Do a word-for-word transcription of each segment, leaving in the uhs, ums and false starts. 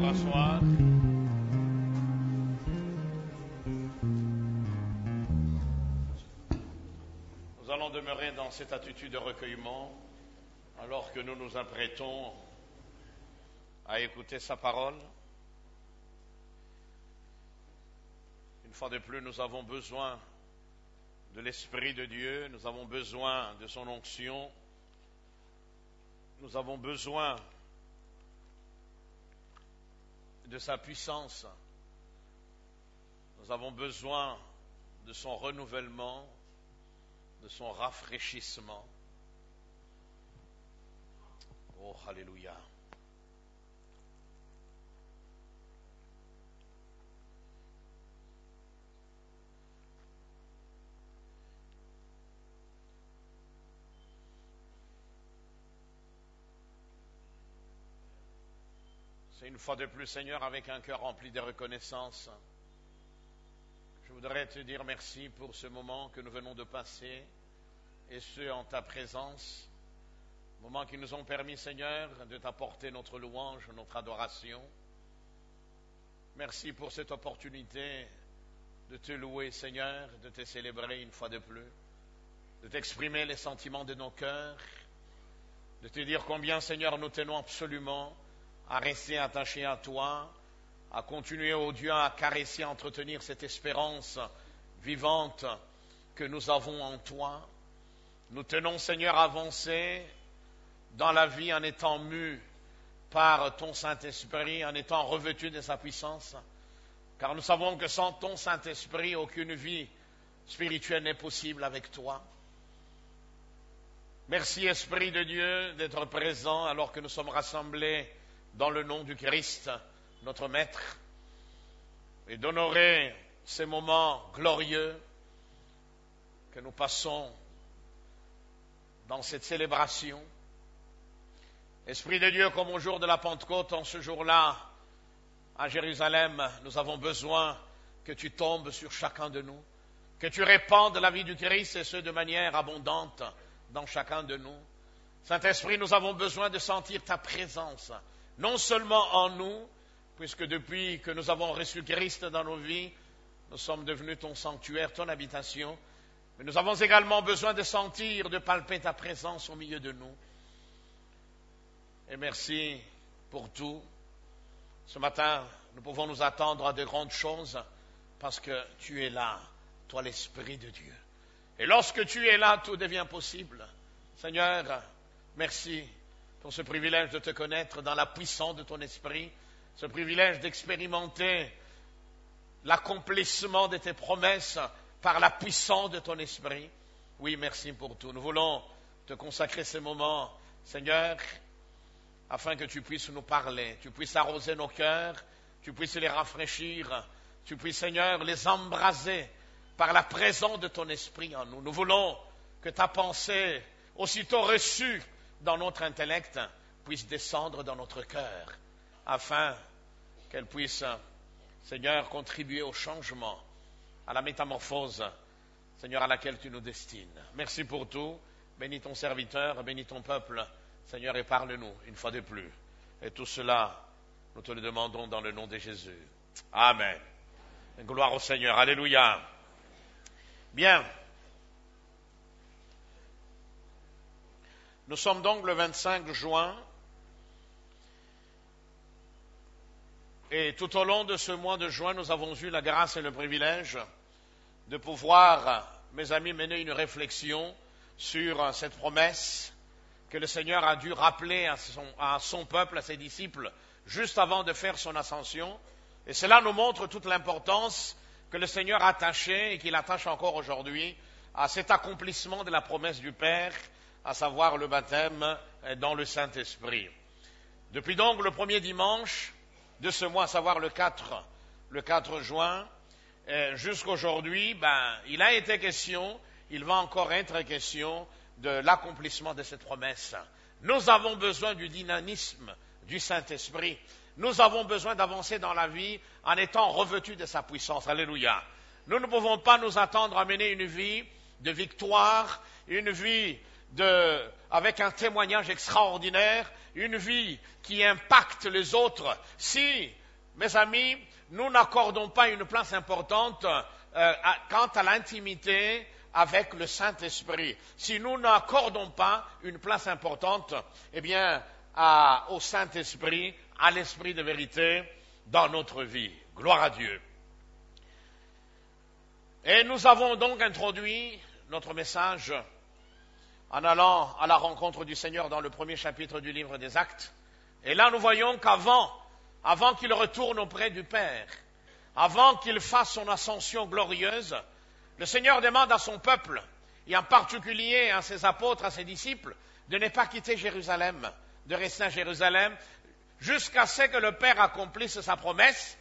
rasseoir. Nous allons demeurer dans cette attitude de recueillement alors que nous nous apprêtons à écouter sa parole. Une fois de plus, nous avons besoin de l'Esprit de Dieu, nous avons besoin de son onction, nous avons besoin de sa puissance, nous avons besoin de son renouvellement, de son rafraîchissement. Oh, alléluia. C'est une fois de plus, Seigneur, avec un cœur rempli de reconnaissance. Je voudrais te dire merci pour ce moment que nous venons de passer, et ce, en ta présence. Moments qui nous ont permis, Seigneur, de t'apporter notre louange, notre adoration. Merci pour cette opportunité de te louer, Seigneur, de te célébrer une fois de plus, de t'exprimer les sentiments de nos cœurs, de te dire combien, Seigneur, nous tenons absolument à rester attachés à toi, à continuer, ô Dieu, à caresser, à entretenir cette espérance vivante que nous avons en toi. Nous tenons, Seigneur, à avancer dans la vie en étant mus par ton Saint-Esprit, en étant revêtus de sa puissance, car nous savons que sans ton Saint-Esprit, aucune vie spirituelle n'est possible avec toi. Merci, Esprit de Dieu, d'être présent alors que nous sommes rassemblés dans le nom du Christ, notre Maître, et d'honorer ces moments glorieux que nous passons dans cette célébration. Esprit de Dieu, comme au jour de la Pentecôte, en ce jour-là, à Jérusalem, nous avons besoin que tu tombes sur chacun de nous, que tu répandes la vie du Christ, et ce de manière abondante dans chacun de nous. Saint-Esprit, nous avons besoin de sentir ta présence, non seulement en nous, puisque depuis que nous avons reçu Christ dans nos vies, nous sommes devenus ton sanctuaire, ton habitation, mais nous avons également besoin de sentir, de palper ta présence au milieu de nous. Et merci pour tout. Ce matin, nous pouvons nous attendre à de grandes choses parce que tu es là, toi l'Esprit de Dieu. Et lorsque tu es là, tout devient possible. Seigneur, merci pour ce privilège de te connaître dans la puissance de ton Esprit, ce privilège d'expérimenter l'accomplissement de tes promesses par la puissance de ton Esprit. Oui, merci pour tout. Nous voulons te consacrer ces moments, Seigneur, afin que tu puisses nous parler, tu puisses arroser nos cœurs, tu puisses les rafraîchir, tu puisses, Seigneur, les embraser par la présence de ton Esprit en nous. Nous voulons que ta pensée, aussitôt reçue dans notre intellect, puisse descendre dans notre cœur, afin qu'elle puisse, Seigneur, contribuer au changement, à la métamorphose, Seigneur, à laquelle tu nous destines. Merci pour tout. Bénis ton serviteur, bénis ton peuple, Seigneur, et parle-nous une fois de plus. Et tout cela, nous te le demandons dans le nom de Jésus. Amen. Gloire au Seigneur. Alléluia. Bien. Nous sommes donc le vingt-cinq juin. Et tout au long de ce mois de juin, nous avons eu la grâce et le privilège de pouvoir, mes amis, mener une réflexion sur cette promesse que le Seigneur a dû rappeler à son, à son peuple, à ses disciples, juste avant de faire son ascension. Et cela nous montre toute l'importance que le Seigneur attachait et qu'il attache encore aujourd'hui à cet accomplissement de la promesse du Père, à savoir le baptême dans le Saint-Esprit. Depuis donc le premier dimanche de ce mois, à savoir le quatre, le quatre juin, jusqu'aujourd'hui, ben, il a été question, il va encore être question de l'accomplissement de cette promesse. Nous avons besoin du dynamisme du Saint-Esprit. Nous avons besoin d'avancer dans la vie en étant revêtus de sa puissance. Alléluia. Nous ne pouvons pas nous attendre à mener une vie de victoire, une vie de, avec un témoignage extraordinaire, une vie qui impacte les autres. Si, mes amis, nous n'accordons pas une place importante euh, à, quant à l'intimité avec le Saint-Esprit, si nous n'accordons pas une place importante, eh bien, à, au Saint-Esprit, à l'Esprit de vérité dans notre vie. Gloire à Dieu. Et nous avons donc introduit notre message en allant à la rencontre du Seigneur dans le premier chapitre du livre des Actes. Et là, nous voyons qu'avant, avant qu'il retourne auprès du Père, avant qu'il fasse son ascension glorieuse, le Seigneur demande à son peuple, et en particulier à ses apôtres, à ses disciples, de ne pas quitter Jérusalem, de rester à Jérusalem, jusqu'à ce que le Père accomplisse sa promesse,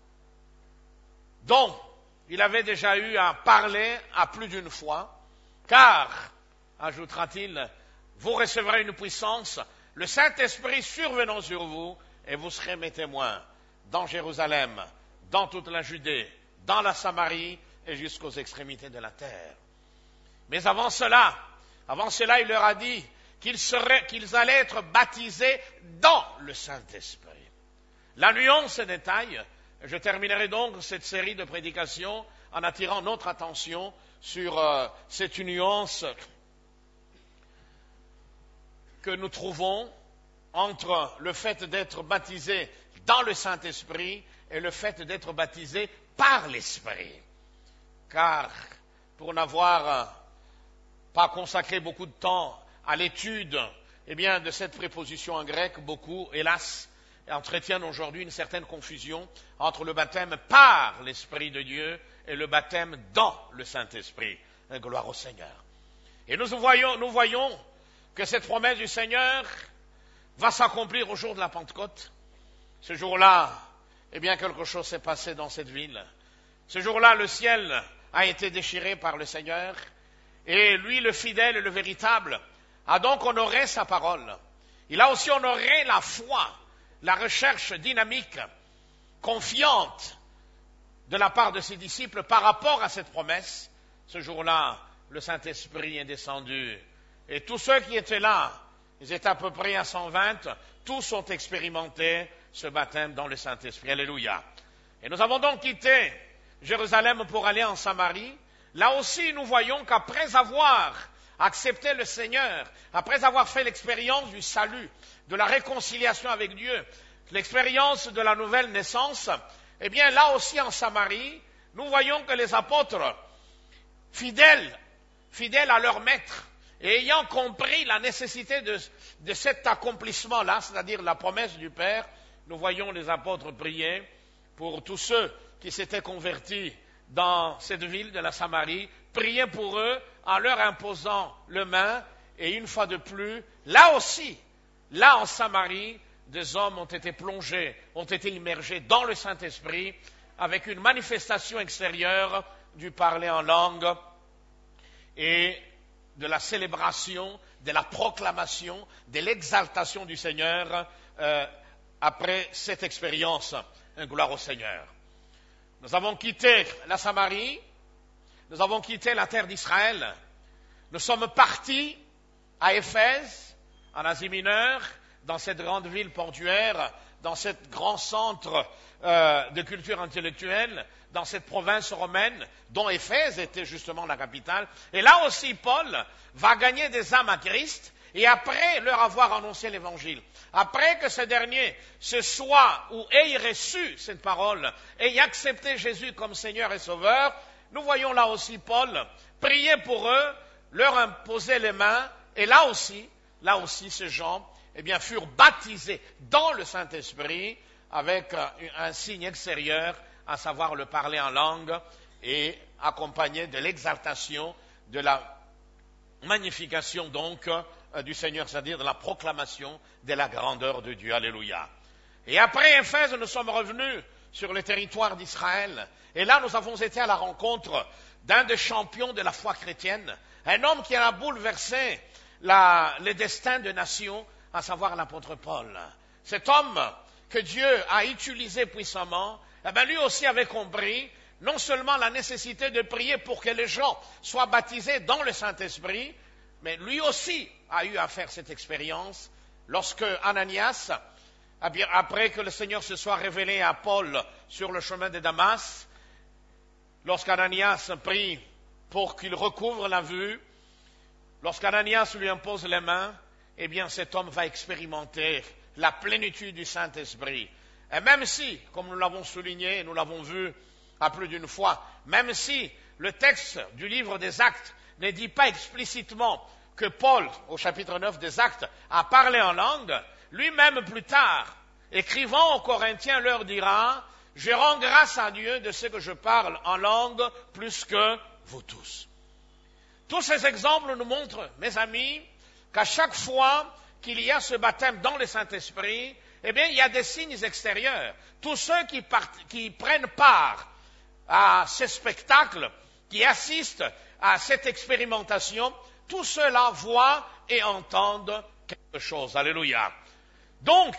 dont il avait déjà eu à parler à plus d'une fois, car, ajoutera-t-il, vous recevrez une puissance, le Saint-Esprit survenant sur vous, et vous serez mes témoins dans Jérusalem, dans toute la Judée, dans la Samarie et jusqu'aux extrémités de la terre. Mais avant cela, avant cela, il leur a dit qu'ils seraient, qu'ils allaient être baptisés dans le Saint-Esprit. La nuance et détail, je terminerai donc cette série de prédications en attirant notre attention sur euh, cette nuance que nous trouvons entre le fait d'être baptisé dans le Saint-Esprit et le fait d'être baptisé par l'Esprit. Car pour n'avoir pas consacré beaucoup de temps à l'étude eh bien, de cette préposition en grec, beaucoup, hélas, entretiennent aujourd'hui une certaine confusion entre le baptême par l'Esprit de Dieu et le baptême dans le Saint-Esprit. Gloire au Seigneur. Et nous voyons, nous voyons que cette promesse du Seigneur va s'accomplir au jour de la Pentecôte. Ce jour-là, eh bien, quelque chose s'est passé dans cette ville. Ce jour-là, le ciel a été déchiré par le Seigneur, et lui, le fidèle et le véritable, a donc honoré sa parole. Il a aussi honoré la foi, la recherche dynamique, confiante de la part de ses disciples par rapport à cette promesse. Ce jour-là, le Saint-Esprit est descendu, et tous ceux qui étaient là, ils étaient à peu près à cent vingt, tous ont expérimenté ce baptême dans le Saint-Esprit. Alléluia. Et nous avons donc quitté Jérusalem pour aller en Samarie. Là aussi, nous voyons qu'après avoir accepté le Seigneur, après avoir fait l'expérience du salut, de la réconciliation avec Dieu, l'expérience de la nouvelle naissance, eh bien là aussi en Samarie, nous voyons que les apôtres, fidèles, fidèles à leur maître, et ayant compris la nécessité de, de cet accomplissement-là, c'est-à-dire la promesse du Père, nous voyons les apôtres prier pour tous ceux qui s'étaient convertis dans cette ville de la Samarie, prier pour eux en leur imposant le main, et une fois de plus, là aussi, là en Samarie, des hommes ont été plongés, ont été immergés dans le Saint-Esprit, avec une manifestation extérieure du parler en langue et de la célébration, de la proclamation, de l'exaltation du Seigneur euh, après cette expérience. Gloire au Seigneur. Nous avons quitté la Samarie, nous avons quitté la terre d'Israël, nous sommes partis à Éphèse, en Asie mineure, dans cette grande ville portuaire, dans ce grand centre euh, de culture intellectuelle, dans cette province romaine, dont Éphèse était justement la capitale. Et là aussi, Paul va gagner des âmes à Christ, et après leur avoir annoncé l'évangile, après que ces derniers se soient ou aient reçu cette parole, aient accepté Jésus comme Seigneur et Sauveur, nous voyons là aussi Paul prier pour eux, leur imposer les mains, et là aussi, là aussi ces gens, eh bien, furent baptisés dans le Saint-Esprit avec un, un signe extérieur, à savoir le parler en langue, et accompagné de l'exaltation, de la magnification donc du Seigneur, c'est-à-dire de la proclamation de la grandeur de Dieu. Alléluia. Et après Éphèse, nous sommes revenus sur le territoire d'Israël. Et là, nous avons été à la rencontre d'un des champions de la foi chrétienne, un homme qui a bouleversé la, les destins de nations, à savoir l'apôtre Paul. Cet homme que Dieu a utilisé puissamment, eh bien, lui aussi avait compris non seulement la nécessité de prier pour que les gens soient baptisés dans le Saint-Esprit, mais lui aussi a eu à faire cette expérience lorsque Ananias, après que le Seigneur se soit révélé à Paul sur le chemin de Damas, lorsqu'Ananias prie pour qu'il recouvre la vue, lorsqu'Ananias lui impose les mains, eh bien cet homme va expérimenter la plénitude du Saint-Esprit. Et même si, comme nous l'avons souligné, nous l'avons vu à plus d'une fois, même si le texte du livre des Actes ne dit pas explicitement que Paul, au chapitre neuf des Actes, a parlé en langue, lui-même plus tard, écrivant aux Corinthiens, leur dira « Je rends grâce à Dieu de ce que je parle en langue plus que vous tous. » Tous ces exemples nous montrent, mes amis, qu'à chaque fois qu'il y a ce baptême dans le Saint-Esprit, eh bien, il y a des signes extérieurs. Tous ceux qui, part, qui prennent part à ce spectacle, qui assistent à cette expérimentation, tous ceux-là voient et entendent quelque chose. Alléluia. Donc,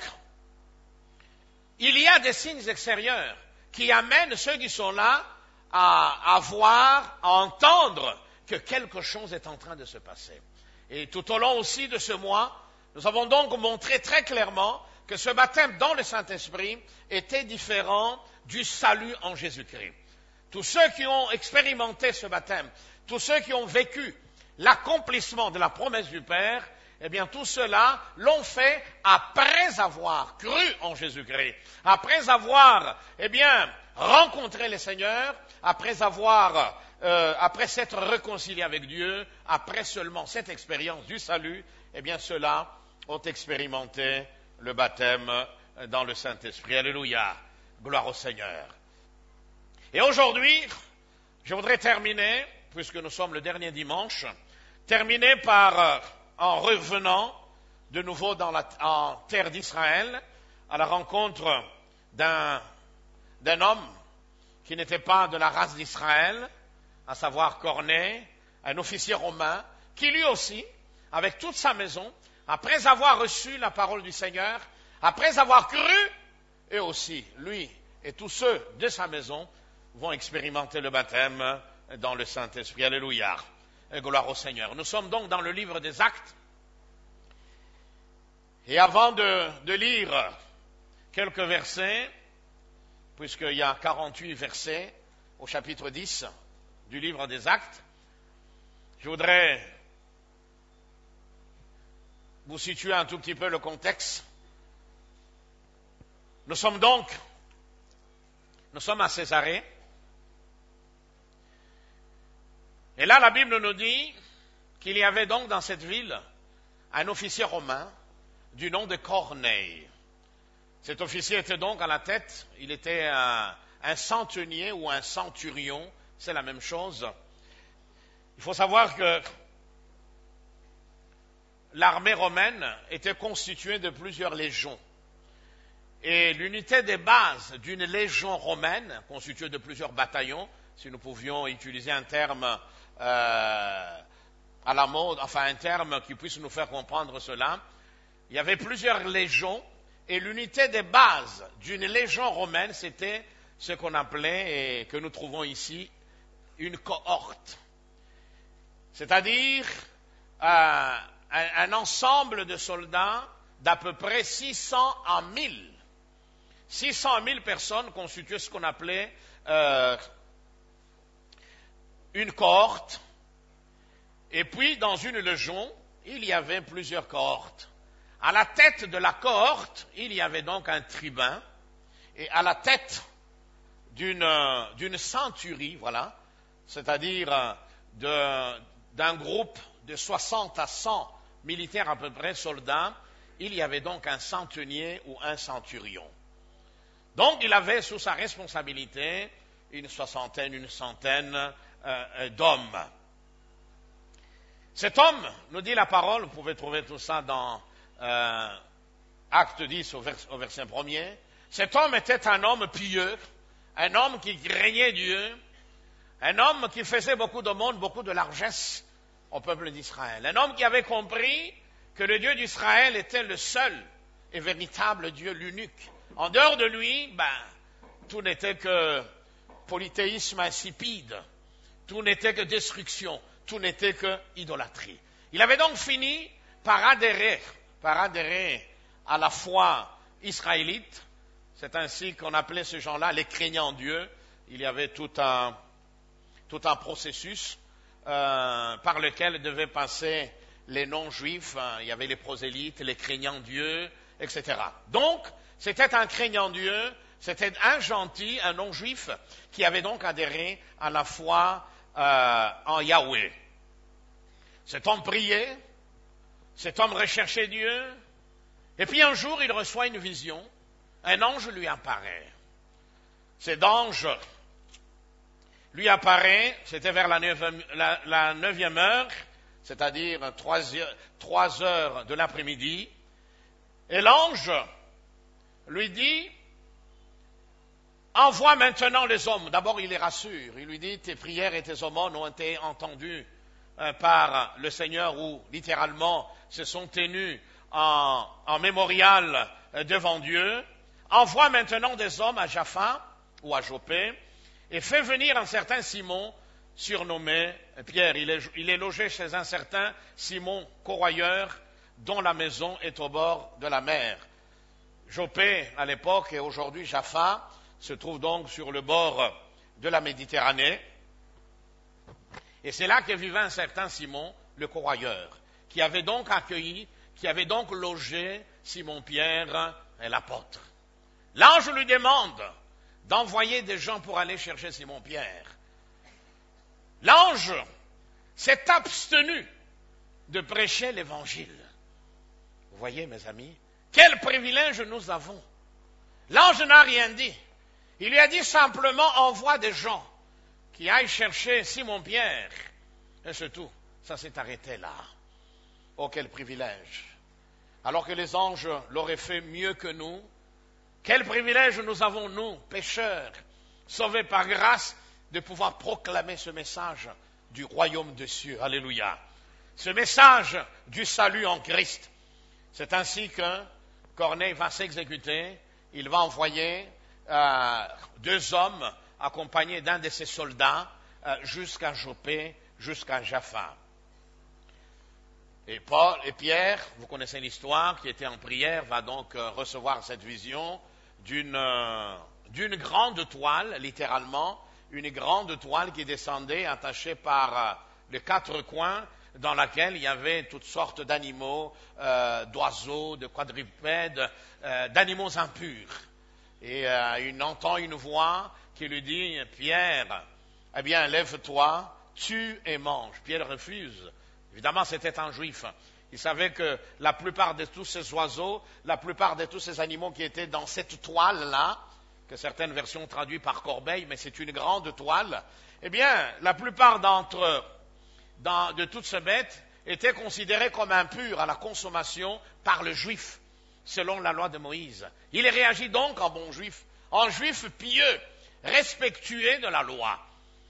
il y a des signes extérieurs qui amènent ceux qui sont là à, à voir, à entendre que quelque chose est en train de se passer. Et tout au long aussi de ce mois, nous avons donc montré très clairement que ce baptême dans le Saint-Esprit était différent du salut en Jésus-Christ. Tous ceux qui ont expérimenté ce baptême, tous ceux qui ont vécu l'accomplissement de la promesse du Père, eh bien tous ceux-là l'ont fait après avoir cru en Jésus-Christ, après avoir, eh bien, rencontré le Seigneur, après avoir, euh, après s'être réconcilié avec Dieu, après seulement cette expérience du salut, eh bien ceux-là ont expérimenté le baptême dans le Saint-Esprit. Alléluia. Gloire au Seigneur. Et aujourd'hui, je voudrais terminer, puisque nous sommes le dernier dimanche, terminer par, en revenant de nouveau dans la, en terre d'Israël, à la rencontre d'un, d'un homme qui n'était pas de la race d'Israël, à savoir Corneille, un officier romain, qui lui aussi, avec toute sa maison, après avoir reçu la parole du Seigneur, après avoir cru, et aussi lui et tous ceux de sa maison vont expérimenter le baptême dans le Saint-Esprit. Alléluia. Et gloire au Seigneur. Nous sommes donc dans le livre des Actes. Et avant de, de lire quelques versets, puisqu'il y a quarante-huit versets au chapitre dix du livre des Actes, je voudrais vous situer un tout petit peu le contexte. Nous sommes donc, nous sommes à Césarée. Et là, la Bible nous dit qu'il y avait donc dans cette ville un officier romain du nom de Corneille. Cet officier était donc à la tête, il était un, un centenier ou un centurion, c'est la même chose. Il faut savoir que l'armée romaine était constituée de plusieurs légions. Et l'unité des bases d'une légion romaine, constituée de plusieurs bataillons, si nous pouvions utiliser un terme euh, à la mode, enfin un terme qui puisse nous faire comprendre cela, il y avait plusieurs légions, et l'unité des bases d'une légion romaine, c'était ce qu'on appelait, et que nous trouvons ici, une cohorte. C'est-à-dire euh, un, un ensemble de soldats d'à peu près six cents à mille. six cents à mille personnes constituaient ce qu'on appelait euh, une cohorte. Et puis, dans une légion, il y avait plusieurs cohortes. À la tête de la cohorte, il y avait donc un tribun. Et à la tête d'une, d'une centurie, voilà, c'est-à-dire de, d'un groupe de soixante à cent militaires à peu près, soldats, il y avait donc un centenier ou un centurion. Donc, il avait sous sa responsabilité une soixantaine, une centaine euh, d'hommes. Cet homme, nous dit la parole, vous pouvez trouver tout ça dans euh, Acte dix au, vers, au verset premier, cet homme était un homme pieux, un homme qui craignait Dieu, un homme qui faisait beaucoup de monde, beaucoup de largesse au peuple d'Israël, un homme qui avait compris que le Dieu d'Israël était le seul et véritable Dieu, l'unique. En dehors de lui, ben, tout n'était que polythéisme insipide, tout n'était que destruction, tout n'était que idolâtrie. Il avait donc fini par adhérer, par adhérer à la foi israélite. C'est ainsi qu'on appelait ces gens-là les craignants Dieu. Il y avait tout un, tout un processus euh, par lequel devaient passer les non-juifs. Il y avait les prosélytes, les craignants Dieu, et cetera. Donc, c'était un craignant Dieu, c'était un gentil, un non-juif, qui avait donc adhéré à la foi euh, en Yahweh. Cet homme priait, cet homme recherchait Dieu, et puis un jour, il reçoit une vision, un ange lui apparaît. Cet ange lui apparaît, c'était vers la neuvième, la, la neuvième heure, c'est-à-dire trois, trois heures de l'après-midi, et l'ange lui dit, envoie maintenant les hommes. D'abord, il les rassure. Il lui dit, tes prières et tes aumônes ont été entendues euh, par le Seigneur, ou littéralement se sont tenues en, en mémorial euh, devant Dieu. Envoie maintenant des hommes à Jaffa ou à Jopé et fais venir un certain Simon surnommé Pierre. Il est, il est logé chez un certain Simon Corroyeur dont la maison est au bord de la mer. Jopé, à l'époque, et aujourd'hui Jaffa, se trouve donc sur le bord de la Méditerranée. Et c'est là que vivait un certain Simon, le Corroyeur, qui avait donc accueilli, qui avait donc logé Simon-Pierre et l'apôtre. L'ange lui demande d'envoyer des gens pour aller chercher Simon-Pierre. L'ange s'est abstenu de prêcher l'évangile. Vous voyez, mes amis, quel privilège nous avons. L'ange n'a rien dit. Il lui a dit simplement, envoie des gens qui aillent chercher Simon-Pierre. Et c'est tout. Ça s'est arrêté là. Oh, quel privilège. Alors que les anges l'auraient fait mieux que nous. Quel privilège nous avons, nous, pécheurs, sauvés par grâce, de pouvoir proclamer ce message du royaume des cieux. Alléluia. Ce message du salut en Christ. C'est ainsi que Corneille va s'exécuter. Il va envoyer euh, deux hommes accompagnés d'un de ses soldats euh, jusqu'à Jopé, jusqu'à Jaffa. Et Paul et Pierre, vous connaissez l'histoire, qui était en prière, va donc euh, recevoir cette vision d'une, euh, d'une grande toile, littéralement, une grande toile qui descendait, attachée par euh, les quatre coins, dans laquelle il y avait toutes sortes d'animaux, euh, d'oiseaux, de quadrupèdes, euh, d'animaux impurs. Et euh, il entend une voix qui lui dit, Pierre, eh bien, lève-toi, tue et mange. Pierre refuse. Évidemment, c'était un juif. Il savait que la plupart de tous ces oiseaux, la plupart de tous ces animaux qui étaient dans cette toile-là, que certaines versions traduisent par corbeille, mais c'est une grande toile, eh bien, la plupart d'entre eux, dans, de toutes ces bêtes, étaient considérées comme impures à la consommation par le juif, selon la loi de Moïse. Il réagit donc en bon juif, en juif pieux, respectueux de la loi.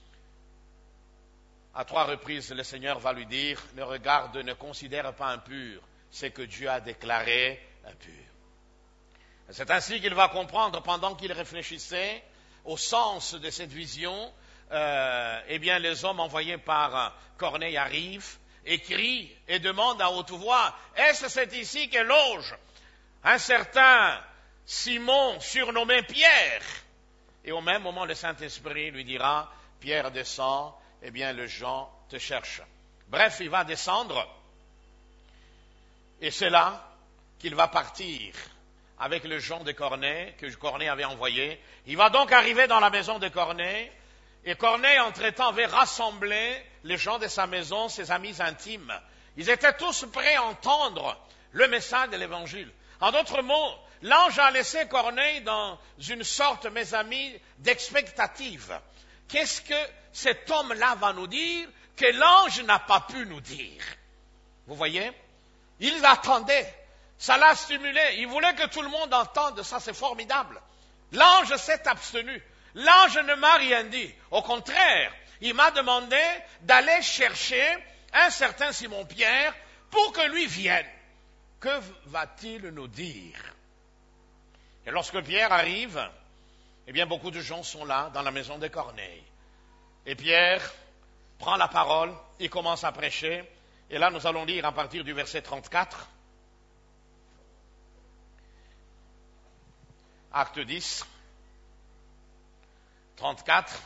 À trois reprises, le Seigneur va lui dire, ne regarde, ne considère pas impur ce que Dieu a déclaré impur. C'est ainsi qu'il va comprendre, pendant qu'il réfléchissait au sens de cette vision, euh, eh bien, les hommes envoyés par Corneille arrivent, et crient et demandent à haute voix, est-ce que c'est ici que loge un certain Simon surnommé Pierre? Et au même moment, le Saint-Esprit lui dira, Pierre descend, eh bien, les gens te cherchent. Bref, il va descendre, et c'est là qu'il va partir avec le gens de Corneille, que Corneille avait envoyé. Il va donc arriver dans la maison de Corneille, et Corneille, entre-temps, avait rassemblé les gens de sa maison, ses amis intimes. Ils étaient tous prêts à entendre le message de l'Évangile. En d'autres mots, l'ange a laissé Corneille dans une sorte, mes amis, d'expectative. Qu'est-ce que cet homme-là va nous dire que l'ange n'a pas pu nous dire? Vous voyez? Ils attendaient. Ça l'a stimulé. Il voulait que tout le monde entende. Ça, c'est formidable. L'ange s'est abstenu. L'ange ne m'a rien dit. Au contraire, il m'a demandé d'aller chercher un certain Simon-Pierre pour que lui vienne. Que va-t-il nous dire? Et lorsque Pierre arrive, eh bien, beaucoup de gens sont là, dans la maison de Corneille. Et Pierre prend la parole, il commence à prêcher, Et là, nous allons lire à partir du verset trente-quatre. Acte dix, trente-quatre.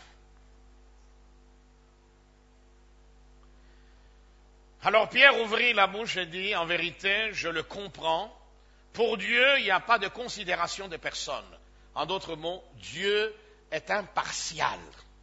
Alors Pierre ouvrit la bouche et dit, en vérité, je le comprends. Pour Dieu, il n'y a pas de considération de personne. En d'autres mots, Dieu est impartial.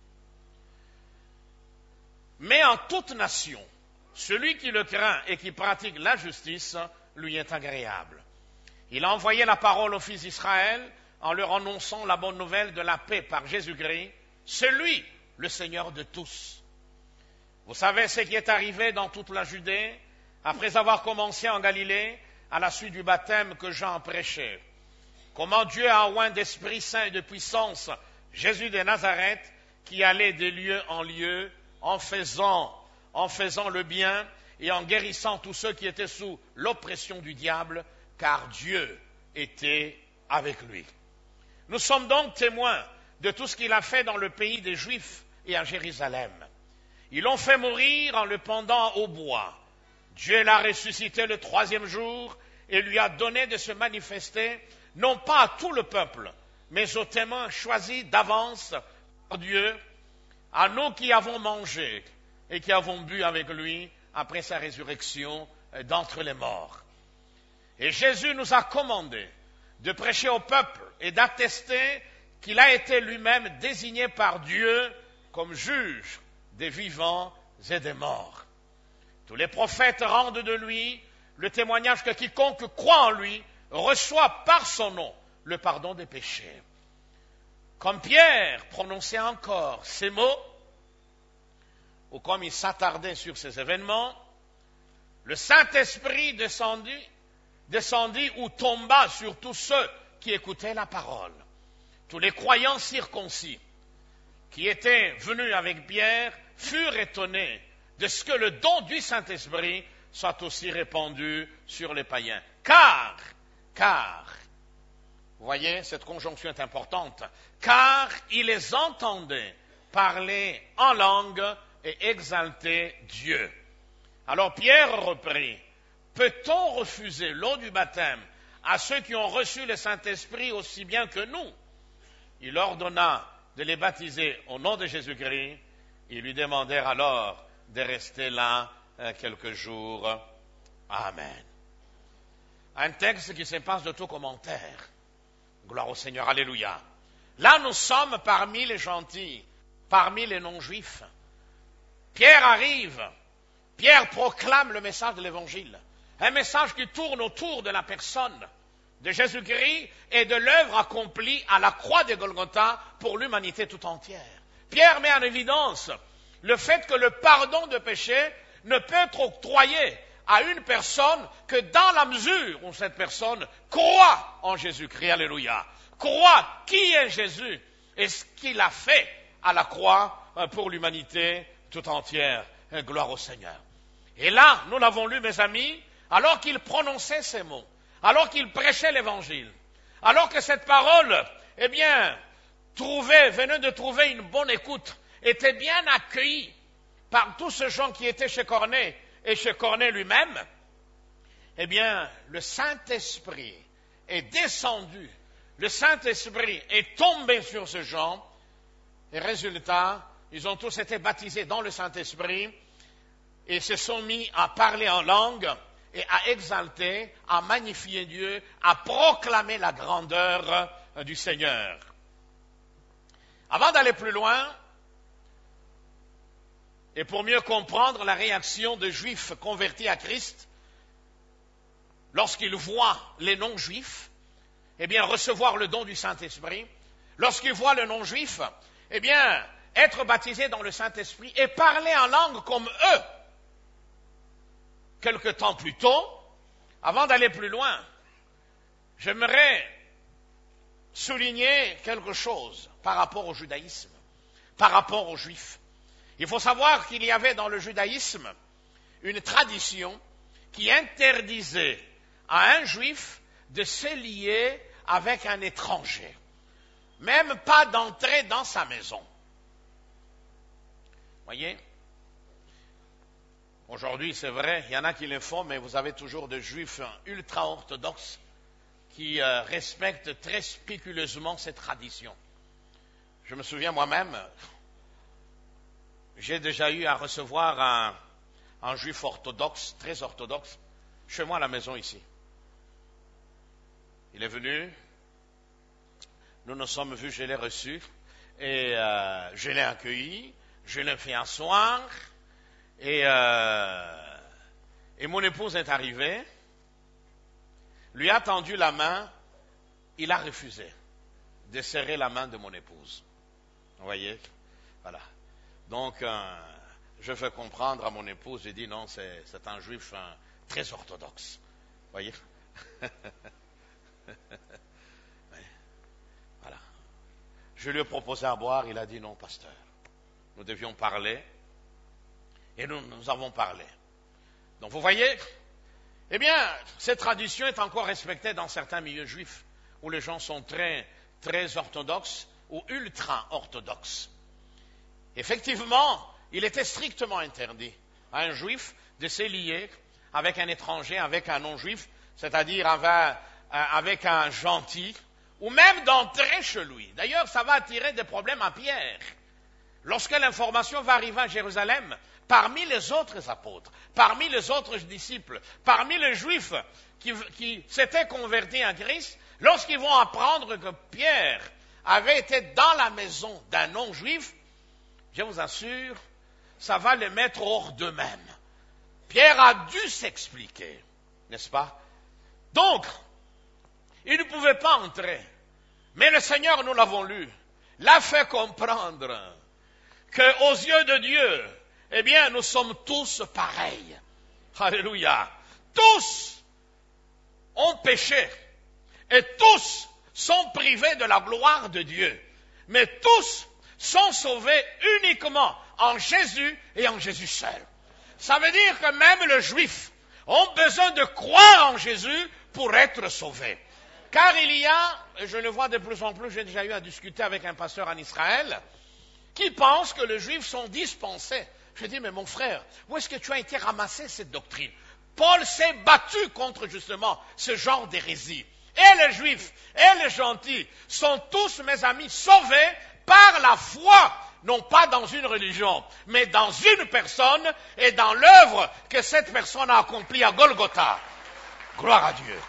Mais en toute nation, celui qui le craint et qui pratique la justice lui est agréable. Il a envoyé la parole aux fils d'Israël en leur annonçant la bonne nouvelle de la paix par Jésus-Christ, celui, le Seigneur de tous. Vous savez ce qui est arrivé dans toute la Judée, après avoir commencé en Galilée, à la suite du baptême que Jean prêchait. Comment Dieu a oint d'Esprit Saint et de puissance Jésus de Nazareth, qui allait de lieu en lieu, en faisant, en faisant le bien et en guérissant tous ceux qui étaient sous l'oppression du diable, car Dieu était avec lui. Nous sommes donc témoins de tout ce qu'il a fait dans le pays des Juifs et à Jérusalem. Ils l'ont fait mourir en le pendant au bois. Dieu l'a ressuscité le troisième jour et lui a donné de se manifester, non pas à tout le peuple, mais aux témoins choisis d'avance par Dieu, à nous qui avons mangé et qui avons bu avec lui après sa résurrection d'entre les morts. Et Jésus nous a commandé de prêcher au peuple et d'attester qu'il a été lui-même désigné par Dieu comme juge des vivants et des morts. Tous les prophètes rendent de lui le témoignage que quiconque croit en lui reçoit par son nom le pardon des péchés. Comme Pierre prononçait encore ces mots, ou comme il s'attardait sur ces événements, le Saint-Esprit descendit, descendit ou tomba sur tous ceux qui écoutaient la parole. Tous les croyants circoncis qui étaient venus avec Pierre furent étonnés de ce que le don du Saint-Esprit soit aussi répandu sur les païens. Car, car, vous voyez, cette conjonction est importante, car ils les entendaient parler en langue et exalter Dieu. Alors Pierre reprit, peut-on refuser l'eau du baptême à ceux qui ont reçu le Saint-Esprit aussi bien que nous? Il ordonna de les baptiser au nom de Jésus-Christ. Ils lui demandèrent alors de rester là quelques jours. Amen. Un texte qui se passe de tout commentaire. Gloire au Seigneur, alléluia. Là, nous sommes parmi les gentils, parmi les non-juifs. Pierre arrive. Pierre proclame le message de l'Évangile. Un message qui tourne autour de la personne de Jésus-Christ et de l'œuvre accomplie à la croix de Golgotha pour l'humanité tout entière. Pierre met en évidence le fait que le pardon de péché ne peut être octroyé à une personne que dans la mesure où cette personne croit en Jésus-Christ. Alléluia. Croit qui est Jésus et ce qu'il a fait à la croix pour l'humanité tout entière. Gloire au Seigneur. Et là, nous l'avons lu, mes amis, alors qu'il prononçait ces mots, alors qu'il prêchait l'Évangile, alors que cette parole, eh bien, trouvait, venait de trouver une bonne écoute, était bien accueillie par tous ces gens qui étaient chez Corneille et chez Corneille lui-même, eh bien, le Saint-Esprit est descendu, le Saint-Esprit est tombé sur ces gens, et résultat, ils ont tous été baptisés dans le Saint-Esprit et se sont mis à parler en langue et à exalter, à magnifier Dieu, à proclamer la grandeur du Seigneur. Avant d'aller plus loin, et pour mieux comprendre la réaction des Juifs convertis à Christ, lorsqu'ils voient les non-Juifs, eh bien, recevoir le don du Saint-Esprit, lorsqu'ils voient le non-Juif, eh bien, être baptisé dans le Saint-Esprit et parler en langue comme eux, quelque temps plus tôt, avant d'aller plus loin, j'aimerais souligner quelque chose par rapport au judaïsme, par rapport aux Juifs. Il faut savoir qu'il y avait dans le judaïsme une tradition qui interdisait à un Juif de se lier avec un étranger, même pas d'entrer dans sa maison. Voyez? Aujourd'hui, c'est vrai, il y en a qui le font, mais vous avez toujours des juifs ultra-orthodoxes qui euh, respectent très scrupuleusement ces traditions. Je me souviens moi-même, j'ai déjà eu à recevoir un, un juif orthodoxe, très orthodoxe, chez moi à la maison ici. Il est venu, nous nous sommes vus, je l'ai reçu, et euh, je l'ai accueilli, je l'ai fait asseoir, et, euh, et mon épouse est arrivée, lui a tendu la main, il a refusé de serrer la main de mon épouse. Vous voyez? Voilà. Donc, euh, je fais comprendre à mon épouse, j'ai dit non, c'est, c'est un juif hein, très orthodoxe. Vous voyez? Voilà. Je lui ai proposé à boire, il a dit non, pasteur. Nous devions parler, et nous, nous avons parlé. Donc, vous voyez? Eh bien, cette tradition est encore respectée dans certains milieux juifs, où les gens sont très, très orthodoxes ou ultra-orthodoxes. Effectivement, il était strictement interdit à un juif de se lier avec un étranger, avec un non-juif, c'est-à-dire avec, avec un gentil, ou même d'entrer chez lui. D'ailleurs, ça va attirer des problèmes à Pierre. Lorsque l'information va arriver à Jérusalem, parmi les autres apôtres, parmi les autres disciples, parmi les juifs qui, qui s'étaient convertis en Christ, lorsqu'ils vont apprendre que Pierre avait été dans la maison d'un non-juif, je vous assure, ça va les mettre hors d'eux-mêmes. Pierre a dû s'expliquer, n'est-ce pas? Donc, il ne pouvait pas entrer. Mais le Seigneur, nous l'avons lu, l'a fait comprendre qu'aux yeux de Dieu, eh bien, nous sommes tous pareils. Alléluia. Tous ont péché et tous sont privés de la gloire de Dieu. Mais tous sont sauvés uniquement en Jésus et en Jésus seul. Ça veut dire que même les Juifs ont besoin de croire en Jésus pour être sauvés. Car il y a, et je le vois de plus en plus, j'ai déjà eu à discuter avec un pasteur en Israël, qui pense que les Juifs sont dispensés. Je dis, mais mon frère, où est-ce que tu as été ramassé cette doctrine? Paul s'est battu contre justement ce genre d'hérésie. Et les Juifs et les gentils sont tous, mes amis, sauvés par la foi, non pas dans une religion, mais dans une personne et dans l'œuvre que cette personne a accomplie à Golgotha. Gloire à Dieu.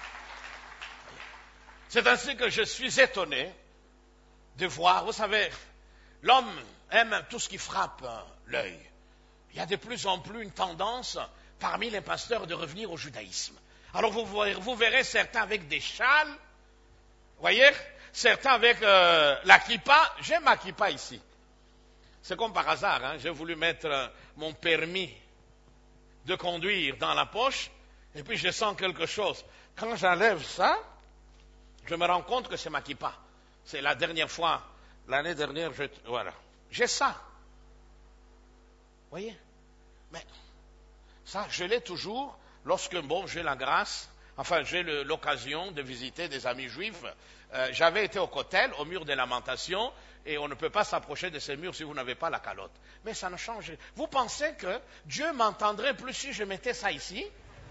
C'est ainsi que je suis étonné de voir, vous savez, l'homme aime tout ce qui frappe l'œil. Il y a de plus en plus une tendance parmi les pasteurs de revenir au judaïsme. Alors vous, vous verrez certains avec des châles, vous voyez, certains avec euh, la kippa. J'ai ma kippa ici. C'est comme par hasard, hein, j'ai voulu mettre euh, mon permis de conduire dans la poche, et puis je sens quelque chose. Quand j'enlève ça, je me rends compte que c'est ma kippa. C'est la dernière fois, l'année dernière, je, voilà. J'ai ça. Vous voyez? Mais ça, je l'ai toujours lorsque, bon, j'ai la grâce, enfin, j'ai le, l'occasion de visiter des amis juifs. Euh, j'avais été au Kotel, au mur des lamentations, et on ne peut pas s'approcher de ces murs si vous n'avez pas la calotte. Mais ça ne change. Vous pensez que Dieu m'entendrait plus si je mettais ça ici?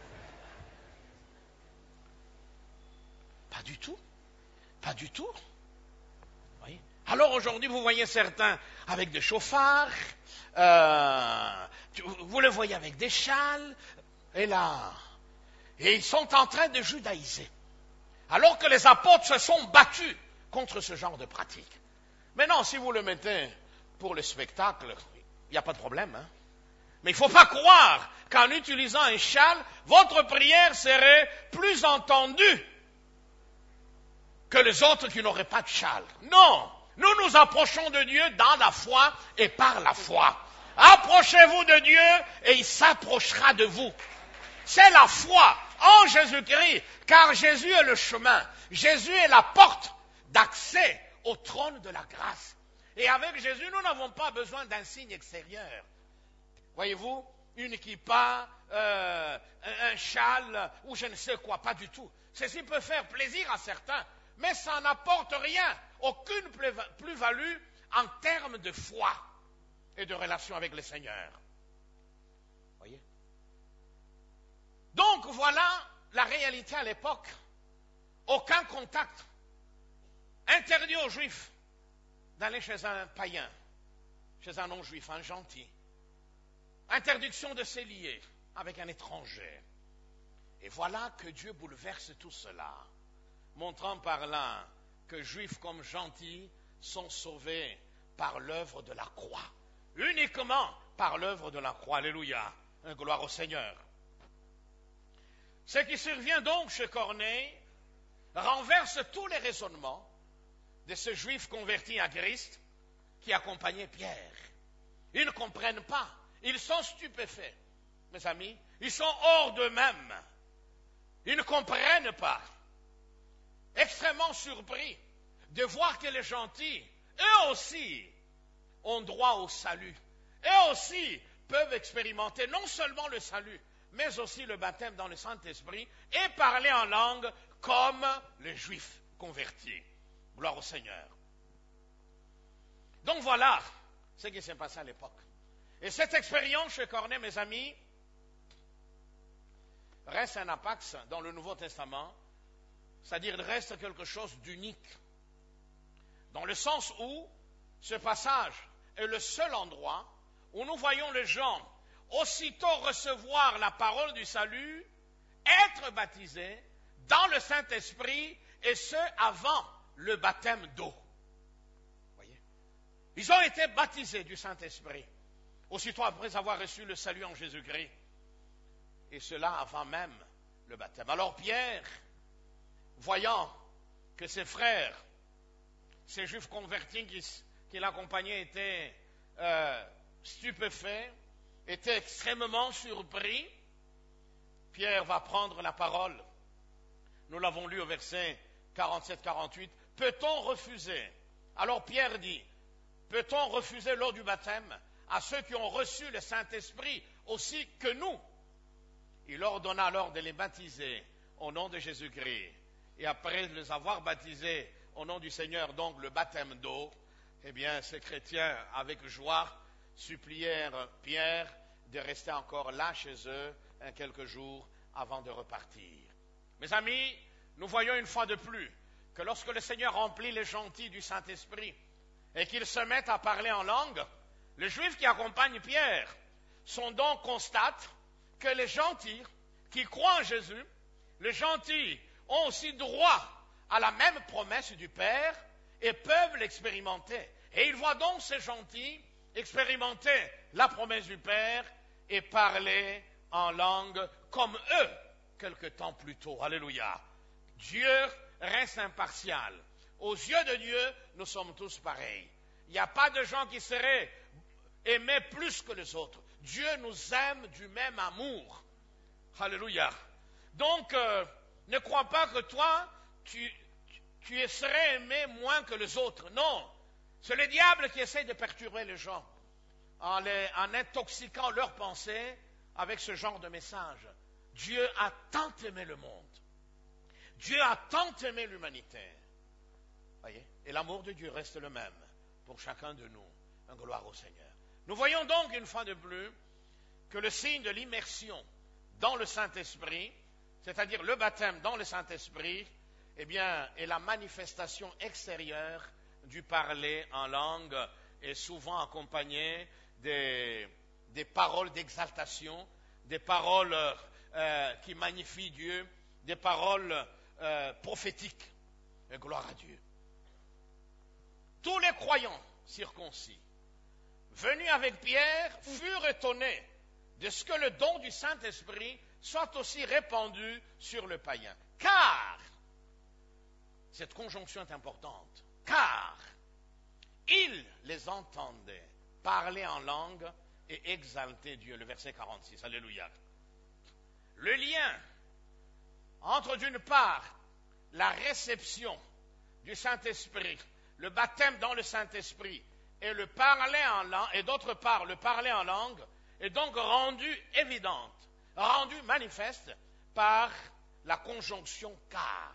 Pas du tout. Pas du tout. Oui. Alors aujourd'hui, vous voyez certains avec des chauffards, euh, vous les voyez avec des châles, et là, et ils sont en train de judaïser. Alors que les apôtres se sont battus contre ce genre de pratique. Maintenant, si vous le mettez pour le spectacle, il n'y a pas de problème. Hein? Mais il ne faut pas croire qu'en utilisant un châle, votre prière serait plus entendue que les autres qui n'auraient pas de châle. Non, nous nous approchons de Dieu dans la foi et par la foi. Approchez-vous de Dieu et il s'approchera de vous. C'est la foi en Jésus-Christ, car Jésus est le chemin. Jésus est la porte d'accès au trône de la grâce. Et avec Jésus, nous n'avons pas besoin d'un signe extérieur. Voyez-vous, une kippa, euh, un châle ou je ne sais quoi, pas du tout. Ceci peut faire plaisir à certains, mais ça n'apporte rien, aucune plus-value en termes de foi et de relation avec le Seigneur. Voyez? Donc voilà la réalité à l'époque. Aucun contact. Interdit aux Juifs d'aller chez un païen, chez un non-juif, un gentil. Interdiction de se lier avec un étranger. Et voilà que Dieu bouleverse tout cela, montrant par là que juifs comme gentils sont sauvés par l'œuvre de la croix. Uniquement par l'œuvre de la croix. Alléluia. Gloire au Seigneur. Ce qui survient donc chez Corneille renverse tous les raisonnements de ce juif converti à Christ qui accompagnait Pierre. Ils ne comprennent pas. Ils sont stupéfaits, mes amis. Ils sont hors d'eux-mêmes. Ils ne comprennent pas. Extrêmement surpris de voir que les gentils, eux aussi, ont droit au salut. Eux aussi peuvent expérimenter non seulement le salut, mais aussi le baptême dans le Saint-Esprit et parler en langue comme les Juifs convertis. Gloire au Seigneur. Donc voilà ce qui s'est passé à l'époque. Et cette expérience chez Corneille, mes amis, reste un apax dans le Nouveau Testament, c'est-à-dire reste quelque chose d'unique, dans le sens où ce passage est le seul endroit où nous voyons les gens aussitôt recevoir la parole du salut, être baptisés dans le Saint-Esprit, et ce, avant le baptême d'eau. Voyez? Ils ont été baptisés du Saint-Esprit, aussitôt après avoir reçu le salut en Jésus-Christ. Et cela avant même le baptême. Alors Pierre, voyant que ses frères, ces juifs convertis qui, qui l'accompagnaient étaient euh, stupéfaits, étaient extrêmement surpris, Pierre va prendre la parole. Nous l'avons lu au verset quarante-sept quarante-huit. Peut-on refuser? Alors Pierre dit, peut-on refuser l'eau du baptême à ceux qui ont reçu le Saint-Esprit aussi que nous? Il ordonna alors de les baptiser au nom de Jésus-Christ. Et après les avoir baptisés au nom du Seigneur, donc le baptême d'eau, eh bien, ces chrétiens, avec joie, supplièrent Pierre de rester encore là chez eux un quelques jours avant de repartir. Mes amis, nous voyons une fois de plus que lorsque le Seigneur remplit les gentils du Saint-Esprit et qu'ils se mettent à parler en langue, les Juifs qui accompagnent Pierre sont donc constatent que les gentils qui croient en Jésus, les gentils ont aussi droit à la même promesse du Père et peuvent l'expérimenter. Et ils voient donc ces gentils expérimenter la promesse du Père et parler en langue comme eux quelque temps plus tôt. Alléluia. Dieu reste impartial. Aux yeux de Dieu, nous sommes tous pareils. Il n'y a pas de gens qui seraient aimés plus que les autres. Dieu nous aime du même amour. Alléluia. Donc, euh, ne crois pas que toi, tu, tu serais aimé moins que les autres. Non. C'est le diable qui essaie de perturber les gens en, les, en intoxiquant leurs pensées avec ce genre de message. Dieu a tant aimé le monde. Dieu a tant aimé l'humanité. Voyez? Et l'amour de Dieu reste le même pour chacun de nous. Un gloire au Seigneur. Nous voyons donc une fois de plus que le signe de l'immersion dans le Saint-Esprit, c'est-à-dire le baptême dans le Saint-Esprit, eh bien, est la manifestation extérieure du parler en langue et souvent accompagné des, des paroles d'exaltation, des paroles euh, qui magnifient Dieu, des paroles euh, prophétiques. Et gloire à Dieu. Tous les croyants circoncis venus avec Pierre furent étonnés de ce que le don du Saint-Esprit soit aussi répandu sur le païen. Car, cette conjonction est importante, car ils les entendaient parler en langue et exalter Dieu. Le verset quarante-six, alléluia. Le lien entre d'une part la réception du Saint-Esprit, le baptême dans le Saint-Esprit et le parler en langue, et d'autre part le parler en langue, est donc rendue évidente, rendue manifeste par la conjonction car.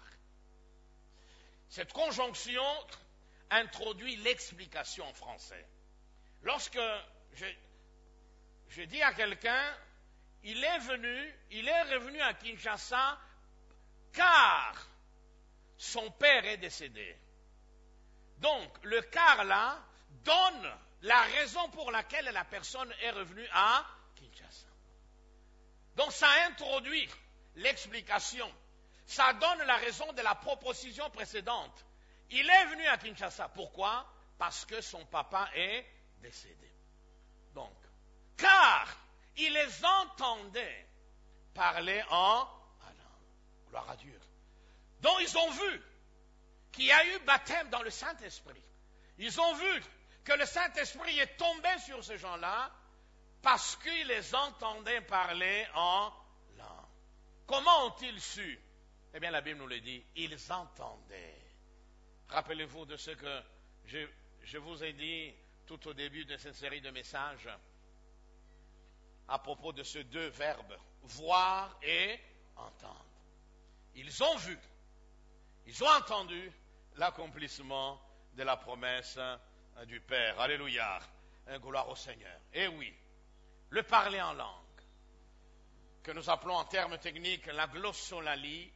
Cette conjonction introduit l'explication en français. Lorsque je, je dis à quelqu'un, il est venu, il est revenu à Kinshasa car son père est décédé. Donc, le car là donne la raison pour laquelle la personne est revenue à Kinshasa. Donc, ça introduit l'explication. Ça donne la raison de la proposition précédente. Il est venu à Kinshasa. Pourquoi? Parce que son papa est décédé. Donc, car il les entendait parler en allant. Gloire à Dieu. Donc, ils ont vu qu'il y a eu baptême dans le Saint-Esprit. Ils ont vu que le Saint-Esprit est tombé sur ces gens-là parce qu'ils les entendaient parler en langue. Comment ont-ils su? Eh bien, la Bible nous le dit, ils entendaient. Rappelez-vous de ce que je, je vous ai dit tout au début de cette série de messages à propos de ces deux verbes, voir et entendre. Ils ont vu, ils ont entendu l'accomplissement de la promesse du Père. Alléluia. Gloire au Seigneur. Et oui, le parler en langue, que nous appelons en termes techniques la glossolalie,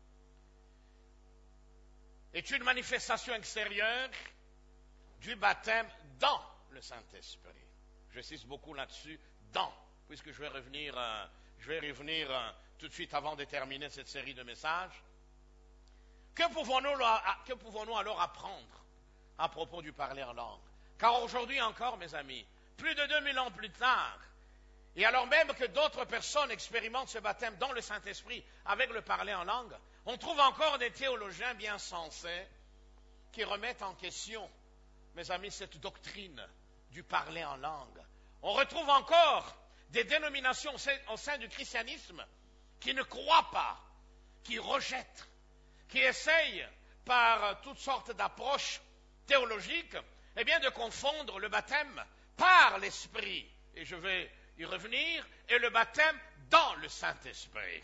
est une manifestation extérieure du baptême dans le Saint-Esprit. J'insiste beaucoup là-dessus, dans, puisque je vais revenir, euh, je vais revenir euh, tout de suite avant de terminer cette série de messages. Que pouvons-nous, que pouvons-nous alors apprendre à propos du parler en langue? Car aujourd'hui encore, mes amis, plus de deux mille ans plus tard, et alors même que d'autres personnes expérimentent ce baptême dans le Saint-Esprit avec le parler en langue, on trouve encore des théologiens bien sensés qui remettent en question, mes amis, cette doctrine du parler en langue. On retrouve encore des dénominations au sein du christianisme qui ne croient pas, qui rejettent, qui essayent par toutes sortes d'approches théologiques, eh bien, de confondre le baptême par l'Esprit, et je vais y revenir, et le baptême dans le Saint-Esprit.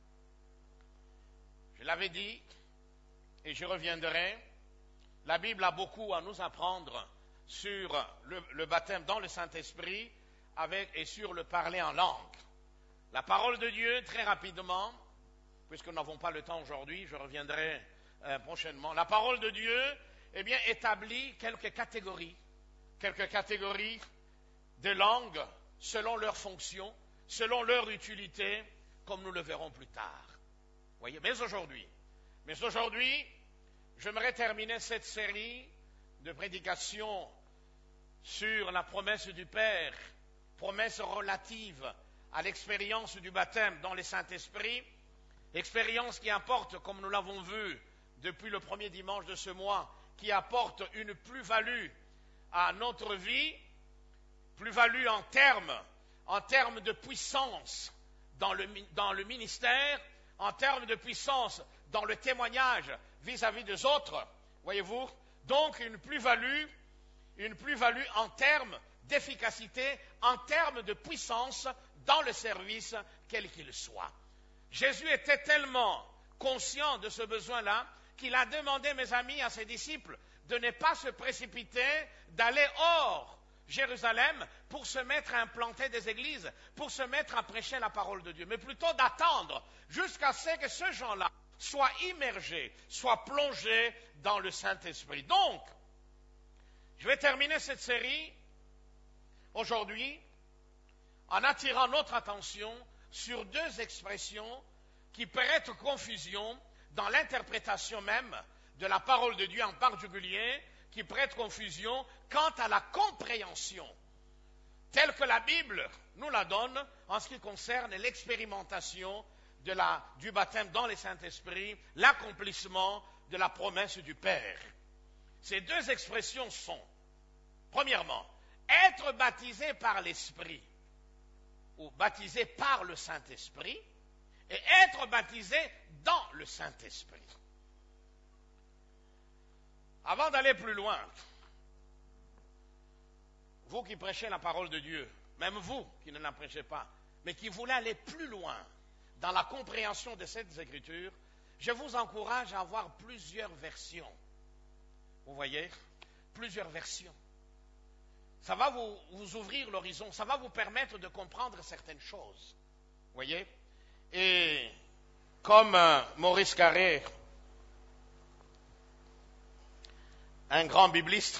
Je l'avais dit, et je reviendrai, la Bible a beaucoup à nous apprendre sur le, le baptême dans le Saint-Esprit avec, et sur le parler en langue. La parole de Dieu, très rapidement, puisque nous n'avons pas le temps aujourd'hui, je reviendrai euh, prochainement. La parole de Dieu, eh bien, établit quelques catégories, quelques catégories de langues selon leur fonction, selon leur utilité, comme nous le verrons plus tard. Voyez, mais aujourd'hui, mais aujourd'hui, j'aimerais terminer cette série de prédications sur la promesse du Père, promesse relative à l'expérience du baptême dans le Saint-Esprit, expérience qui apporte, comme nous l'avons vu depuis le premier dimanche de ce mois, qui apporte une plus-value à notre vie, plus-value en termes, en termes de puissance dans le, dans le ministère, en termes de puissance dans le témoignage vis-à-vis des autres, voyez-vous, donc une plus-value, une plus-value en termes d'efficacité, en termes de puissance dans le service, quel qu'il soit. Jésus était tellement conscient de ce besoin-là qu'il a demandé, mes amis, à ses disciples de ne pas se précipiter, d'aller hors Jérusalem pour se mettre à implanter des églises, pour se mettre à prêcher la parole de Dieu, mais plutôt d'attendre jusqu'à ce que ces gens-là soient immergés, soient plongés dans le Saint-Esprit. Donc, je vais terminer cette série aujourd'hui en attirant notre attention sur deux expressions qui prêtent confusion dans l'interprétation même de la parole de Dieu, en particulier, qui prêtent confusion quant à la compréhension telle que la Bible nous la donne en ce qui concerne l'expérimentation de la, du baptême dans le Saint-Esprit, l'accomplissement de la promesse du Père. Ces deux expressions sont, premièrement, être baptisé par l'Esprit ou baptisé par le Saint-Esprit et être baptisé dans le Saint-Esprit. Avant d'aller plus loin, vous qui prêchez la parole de Dieu, même vous qui ne la prêchez pas, mais qui voulez aller plus loin dans la compréhension de cette écriture, je vous encourage à avoir plusieurs versions. Vous voyez, plusieurs versions. Ça va vous, vous ouvrir l'horizon, ça va vous permettre de comprendre certaines choses. voyez? Et comme euh, Maurice Carré, un grand bibliste,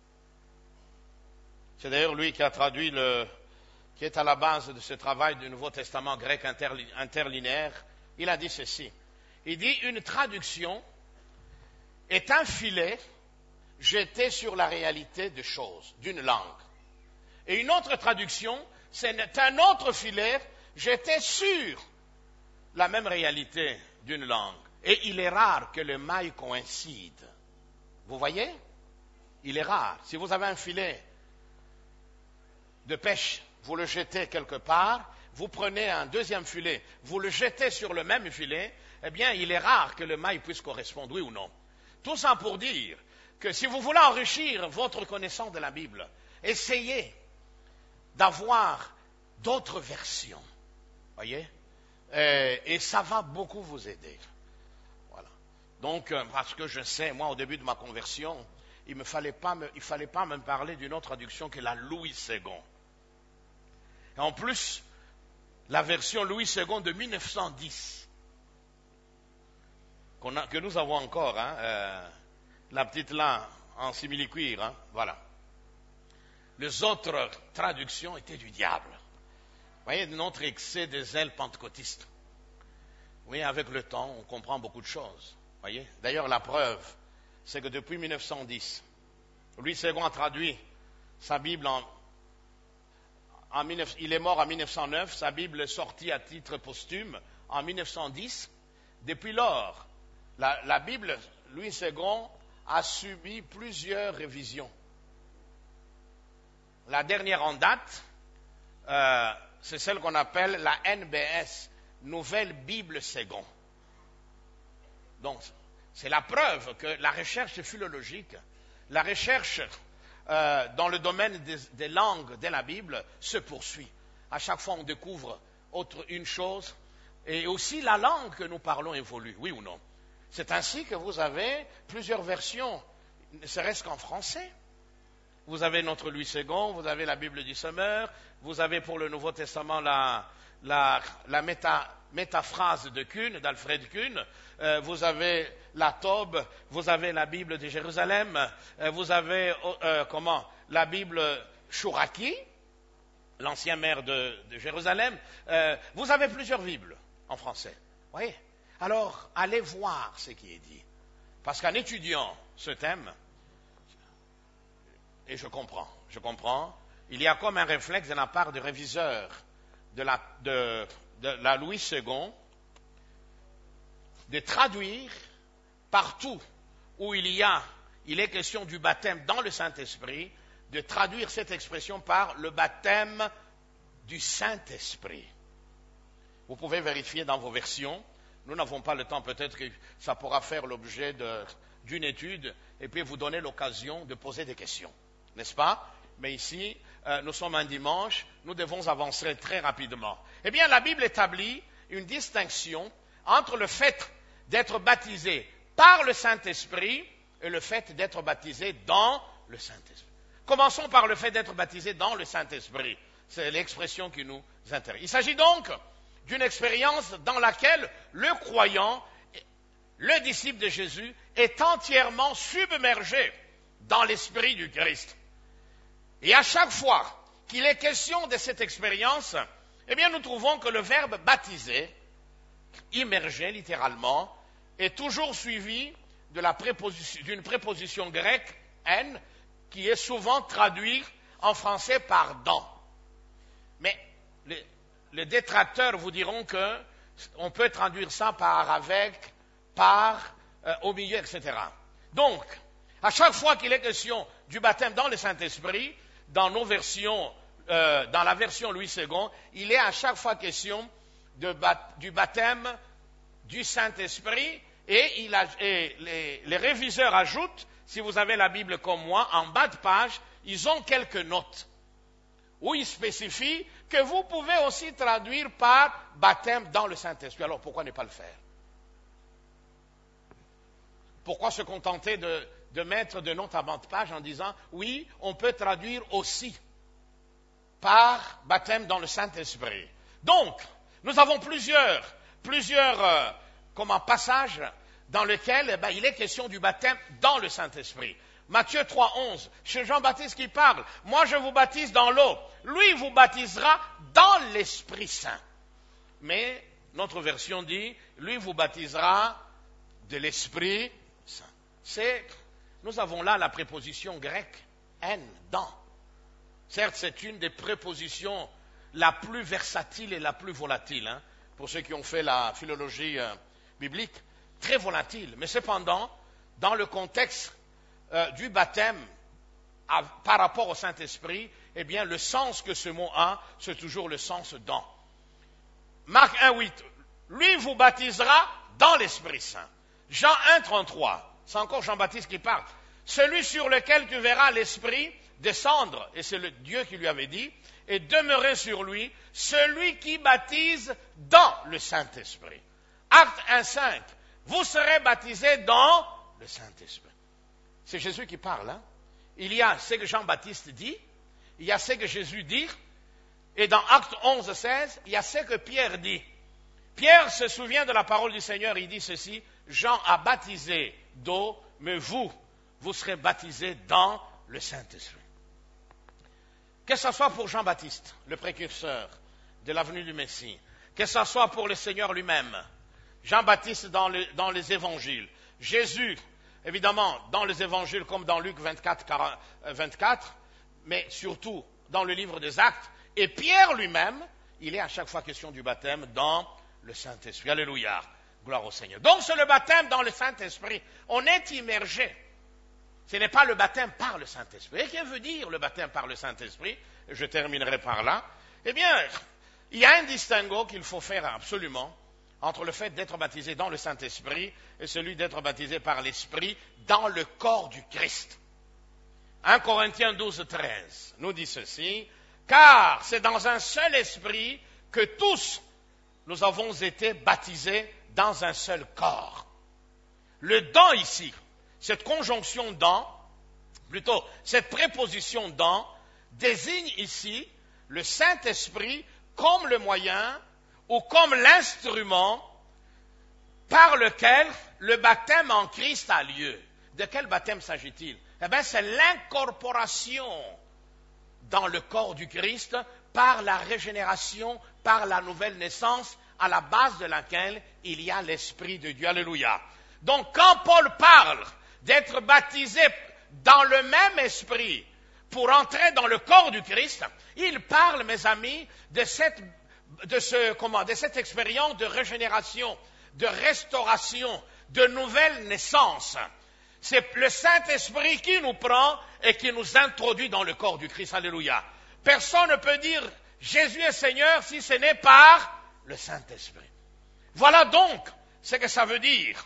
c'est d'ailleurs lui qui a traduit le, qui est à la base de ce travail du Nouveau Testament grec interli, interlinéaire, il a dit ceci. Il dit, une traduction est un filet jeté sur la réalité de choses, d'une langue. Et une autre traduction, c'est un autre filet jeté sur la même réalité d'une langue. Et il est rare que les mailles coïncident. Vous voyez? Il est rare. Si vous avez un filet de pêche, vous le jetez quelque part, vous prenez un deuxième filet, vous le jetez sur le même filet, eh bien, il est rare que les mailles puissent correspondre, oui ou non. Tout ça pour dire que si vous voulez enrichir votre connaissance de la Bible, essayez d'avoir d'autres versions. Voyez? Et, et ça va beaucoup vous aider. Voilà. Donc, parce que je sais, moi, au début de ma conversion, il ne fallait pas me, il fallait pas me parler d'une autre traduction que la Louis Second. Et en plus, la version Louis Second de mille neuf cent dix, qu'on a, que nous avons encore, hein, euh, la petite là, en simili-cuir, hein, voilà. Les autres traductions étaient du diable. Vous voyez, notre excès de zèle pentecôtiste. Oui, avec le temps, on comprend beaucoup de choses. Voyez. D'ailleurs, la preuve, c'est que depuis mille neuf cent dix, Louis Second a traduit sa Bible en, en mille neuf, il est mort en mille neuf cent neuf, sa Bible est sortie à titre posthume en mille neuf cent dix. Depuis lors, la, la Bible, Louis Second a subi plusieurs révisions. La dernière en date, euh, c'est celle qu'on appelle la N B S, Nouvelle Bible Second. Donc, c'est la preuve que la recherche philologique, la recherche euh, dans le domaine des, des langues de la Bible se poursuit. À chaque fois, on découvre autre, une chose, et aussi la langue que nous parlons évolue, oui ou non? C'est ainsi que vous avez plusieurs versions, ne serait-ce qu'en français. Vous avez notre Louis Second, vous avez la Bible du Semeur, vous avez pour le Nouveau Testament la, la, la méta, métaphrase de Kuhn, d'Alfred Kuhn, euh, vous avez la Taube, vous avez la Bible de Jérusalem, euh, vous avez euh, comment la Bible Chouraki, l'ancien maire de, de Jérusalem, euh, vous avez plusieurs Bibles en français. Voyez? Alors, allez voir ce qui est dit. Parce qu'en étudiant ce thème, et je comprends, je comprends, il y a comme un réflexe de la part des réviseurs de la, de, de la Louis Second de traduire partout où il y a, il est question du baptême dans le Saint-Esprit, de traduire cette expression par le baptême du Saint-Esprit. Vous pouvez vérifier dans vos versions. Nous n'avons pas le temps, peut-être que ça pourra faire l'objet de, d'une étude et puis vous donner l'occasion de poser des questions. N'est-ce pas? Mais ici, euh, nous sommes un dimanche, nous devons avancer très rapidement. Eh bien, la Bible établit une distinction entre le fait d'être baptisé par le Saint-Esprit et le fait d'être baptisé dans le Saint-Esprit. Commençons par le fait d'être baptisé dans le Saint-Esprit. C'est l'expression qui nous intéresse. Il s'agit donc d'une expérience dans laquelle le croyant, le disciple de Jésus, est entièrement submergé dans l'esprit du Christ. Et à chaque fois qu'il est question de cette expérience, eh bien, nous trouvons que le verbe baptiser, immerger littéralement, est toujours suivi de la préposition, d'une préposition grecque, en, qui est souvent traduite en français par dans. Mais les, les détracteurs vous diront que on peut traduire ça par avec, par, euh, au milieu, et cetera. Donc, à chaque fois qu'il est question du baptême dans le Saint-Esprit, dans nos versions, euh, dans la version Louis Second, il est à chaque fois question de bat, du baptême du Saint-Esprit, et, il a, et les, les réviseurs ajoutent, si vous avez la Bible comme moi, en bas de page, ils ont quelques notes où ils spécifient que vous pouvez aussi traduire par baptême dans le Saint-Esprit. Alors pourquoi ne pas le faire? Pourquoi se contenter de, de mettre de notes en bas de page en disant oui, on peut traduire aussi par baptême dans le Saint-Esprit? Donc, Nous avons plusieurs, plusieurs euh, comment, passages dans lesquels eh ben, il est question du baptême dans le Saint-Esprit. Matthieu trois, onze, c'est Jean-Baptiste qui parle. Moi, je vous baptise dans l'eau. Lui vous baptisera dans l'Esprit Saint. Mais notre version dit, lui vous baptisera de l'Esprit Saint. C'est, nous avons là la préposition grecque en, dans. Certes, c'est une des prépositions la plus versatile et la plus volatile, hein, pour ceux qui ont fait la philologie euh, biblique, très volatile. Mais cependant, dans le contexte euh, du baptême à, par rapport au Saint-Esprit, eh bien, le sens que ce mot a, c'est toujours le sens dans. Marc un, huit, lui vous baptisera dans l'Esprit Saint. Jean un, trente-trois, c'est encore Jean-Baptiste qui parle. Celui sur lequel tu verras l'Esprit descendre, et c'est le Dieu qui lui avait dit, et demeurer sur lui, celui qui baptise dans le Saint-Esprit. Acte un, cinq, vous serez baptisés dans le Saint-Esprit. C'est Jésus qui parle. Hein? Il y a ce que Jean-Baptiste dit, il y a ce que Jésus dit, et dans Acte onze, seize, il y a ce que Pierre dit. Pierre se souvient de la parole du Seigneur, il dit ceci, Jean a baptisé d'eau, mais vous, vous serez baptisés dans le Saint-Esprit. Que ce soit pour Jean-Baptiste, le précurseur de la venue du Messie, que ce soit pour le Seigneur lui-même, Jean-Baptiste dans, le, dans les évangiles, Jésus, évidemment, dans les évangiles comme dans Luc vingt-quatre, quarante, vingt-quatre, mais surtout dans le livre des Actes, et Pierre lui-même, il est à chaque fois question du baptême dans le Saint-Esprit. Alléluia, gloire au Seigneur. Donc c'est le baptême dans le Saint-Esprit. On est immergé. Ce n'est pas le baptême par le Saint-Esprit. Et que veut dire le baptême par le Saint-Esprit? Je terminerai par là. Eh bien, il y a un distinguo qu'il faut faire absolument entre le fait d'être baptisé dans le Saint-Esprit et celui d'être baptisé par l'Esprit dans le corps du Christ. premier Corinthiens douze, treize nous dit ceci, car c'est dans un seul esprit que tous nous avons été baptisés dans un seul corps. Le dans ici, cette conjonction dans, plutôt cette préposition dans, désigne ici le Saint-Esprit comme le moyen ou comme l'instrument par lequel le baptême en Christ a lieu. De quel baptême s'agit-il? Eh bien, c'est l'incorporation dans le corps du Christ par la régénération, par la nouvelle naissance, à la base de laquelle il y a l'Esprit de Dieu. Alléluia. Donc, quand Paul parle d'être baptisé dans le même esprit pour entrer dans le corps du Christ, il parle, mes amis, de cette, de ce, comment, de cette expérience de régénération, de restauration, de nouvelle naissance. C'est le Saint-Esprit qui nous prend et qui nous introduit dans le corps du Christ. Alléluia. Personne ne peut dire Jésus est Seigneur si ce n'est par le Saint-Esprit. Voilà donc ce que ça veut dire.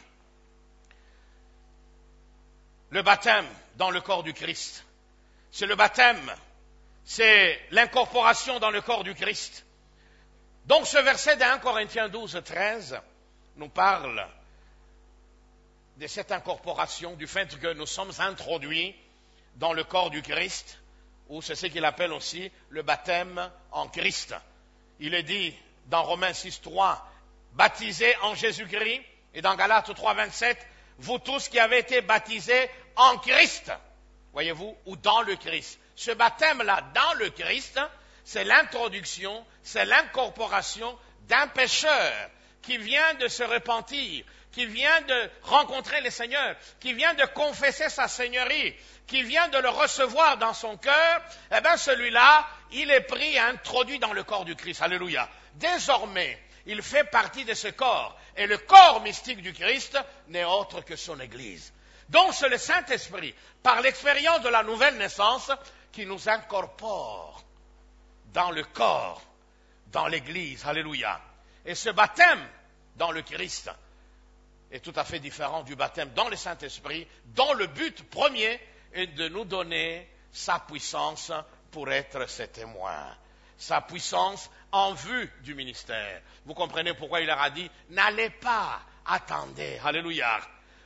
Le baptême dans le corps du Christ. C'est le baptême, c'est l'incorporation dans le corps du Christ. Donc ce verset de premier Corinthiens douze, treize nous parle de cette incorporation, du fait que nous sommes introduits dans le corps du Christ, ou c'est ce qu'il appelle aussi le baptême en Christ. Il est dit dans Romains six, trois, baptisés en Jésus-Christ, et dans Galates trois, vingt-sept, vous tous qui avez été baptisés en Christ, voyez-vous, ou dans le Christ. Ce baptême-là, dans le Christ, c'est l'introduction, c'est l'incorporation d'un pécheur qui vient de se repentir, qui vient de rencontrer le Seigneur, qui vient de confesser sa seigneurie, qui vient de le recevoir dans son cœur. Eh bien, celui-là, il est pris et introduit dans le corps du Christ. Alléluia. Désormais, il fait partie de ce corps. Et le corps mystique du Christ n'est autre que son Église. Donc c'est le Saint-Esprit, par l'expérience de la nouvelle naissance, qui nous incorpore dans le corps, dans l'Église. Alléluia. Et ce baptême dans le Christ est tout à fait différent du baptême dans le Saint-Esprit, dont le but premier est de nous donner sa puissance pour être ses témoins. Sa puissance en vue du ministère. Vous comprenez pourquoi il leur a dit, n'allez pas, attendez, alléluia.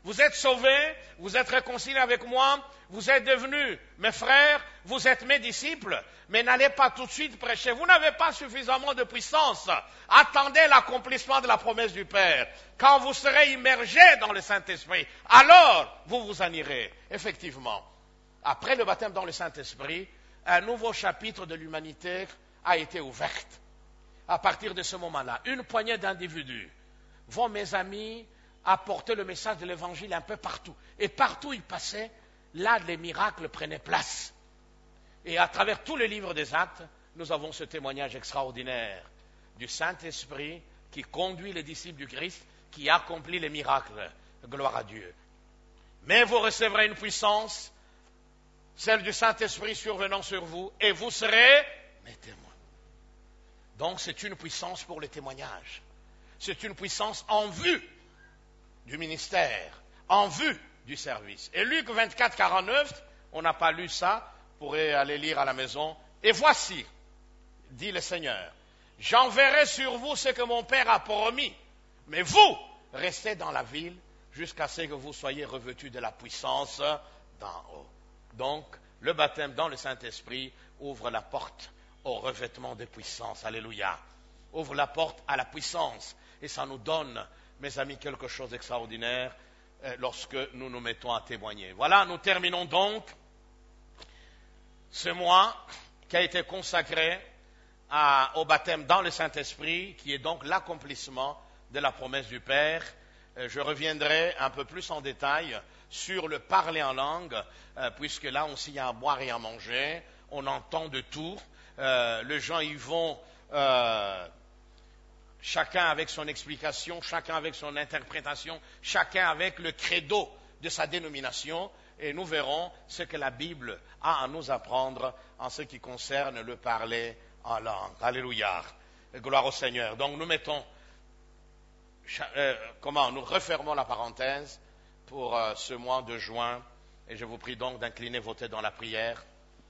Vous êtes sauvés, vous êtes réconciliés avec moi, vous êtes devenus mes frères, vous êtes mes disciples, mais n'allez pas tout de suite prêcher. Vous n'avez pas suffisamment de puissance. Attendez l'accomplissement de la promesse du Père. Quand vous serez immergés dans le Saint-Esprit, alors vous vous en irez. Effectivement, après le baptême dans le Saint-Esprit, un nouveau chapitre de l'humanité a été ouvert. À partir de ce moment-là, une poignée d'individus vont, mes amis, apporter le message de l'Évangile un peu partout. Et partout où ils passaient, là, les miracles prenaient place. Et à travers tous les livres des Actes, nous avons ce témoignage extraordinaire du Saint-Esprit qui conduit les disciples du Christ, qui accomplit les miracles. Gloire à Dieu. Mais vous recevrez une puissance, celle du Saint-Esprit survenant sur vous, et vous serez mes témoins. Donc c'est une puissance pour le témoignage. C'est une puissance en vue du ministère, en vue du service. Et Luc vingt-quatre, quarante-neuf, on n'a pas lu ça, vous pourrez aller lire à la maison. Et voici, dit le Seigneur, j'enverrai sur vous ce que mon Père a promis, mais vous, restez dans la ville jusqu'à ce que vous soyez revêtus de la puissance d'en haut. Donc, le baptême dans le Saint-Esprit ouvre la porte au revêtement de puissance. Alléluia. Ouvre la porte à la puissance. Et ça nous donne, mes amis, quelque chose d'extraordinaire euh, lorsque nous nous mettons à témoigner. Voilà, nous terminons donc ce mois qui a été consacré à, au baptême dans le Saint-Esprit, qui est donc l'accomplissement de la promesse du Père. Euh, je reviendrai un peu plus en détail sur le parler en langue, euh, puisque là aussi il y a à boire et à manger, on entend de tout. Euh, les gens y vont... Euh, Chacun avec son explication, chacun avec son interprétation, chacun avec le credo de sa dénomination, et nous verrons ce que la Bible a à nous apprendre en ce qui concerne le parler en langue. Alléluia. Gloire au Seigneur. Donc nous mettons, euh, comment, nous refermons la parenthèse pour euh, ce mois de juin, et je vous prie donc d'incliner vos têtes dans la prière.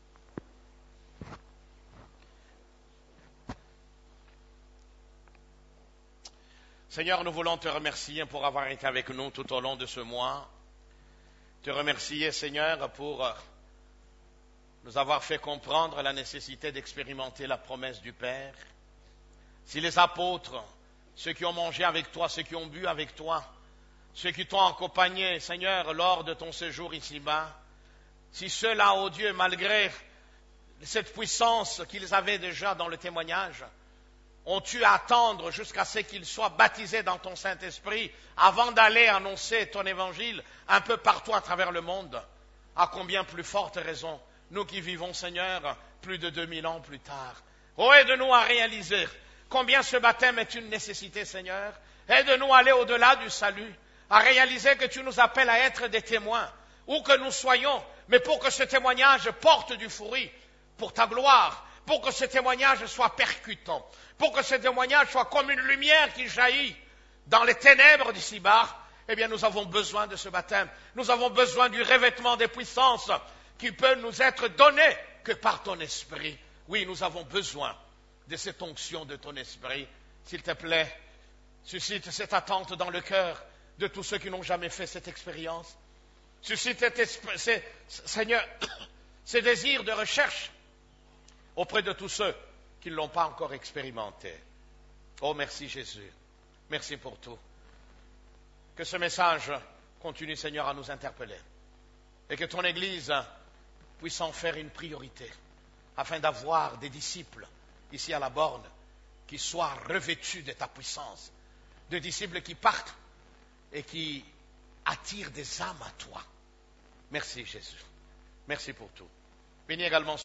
Seigneur, nous voulons te remercier pour avoir été avec nous tout au long de ce mois. Te remercier, Seigneur, pour nous avoir fait comprendre la nécessité d'expérimenter la promesse du Père. Si les apôtres, ceux qui ont mangé avec toi, ceux qui ont bu avec toi, ceux qui t'ont accompagné, Seigneur, lors de ton séjour ici-bas, si ceux-là, ô Dieu, malgré cette puissance qu'ils avaient déjà dans le témoignage, ont-tu à attendre jusqu'à ce qu'ils soient baptisés dans ton Saint-Esprit avant d'aller annoncer ton évangile un peu partout à travers le monde? À combien plus forte raison, nous qui vivons, Seigneur, plus de deux mille ans plus tard. Oh, aide-nous à réaliser combien ce baptême est une nécessité, Seigneur. Aide-nous à aller au-delà du salut, à réaliser que tu nous appelles à être des témoins, où que nous soyons, mais pour que ce témoignage porte du fruit pour ta gloire, pour que ce témoignage soit percutant, pour que ce témoignage soit comme une lumière qui jaillit dans les ténèbres d'ici-bas, eh bien nous avons besoin de ce baptême. Nous avons besoin du revêtement des puissances qui peut nous être donné que par ton esprit. Oui, nous avons besoin de cette onction de ton esprit. S'il te plaît, suscite cette attente dans le cœur de tous ceux qui n'ont jamais fait cette expérience. Suscite, cet esprit, ces, Seigneur, ces désirs de recherche auprès de tous ceux qui ne l'ont pas encore expérimenté. Oh, merci Jésus. Merci pour tout. Que ce message continue, Seigneur, à nous interpeller. Et que ton Église puisse en faire une priorité, afin d'avoir des disciples, ici à la borne, qui soient revêtus de ta puissance. Des disciples qui partent et qui attirent des âmes à toi. Merci Jésus. Merci pour tout. Bénis également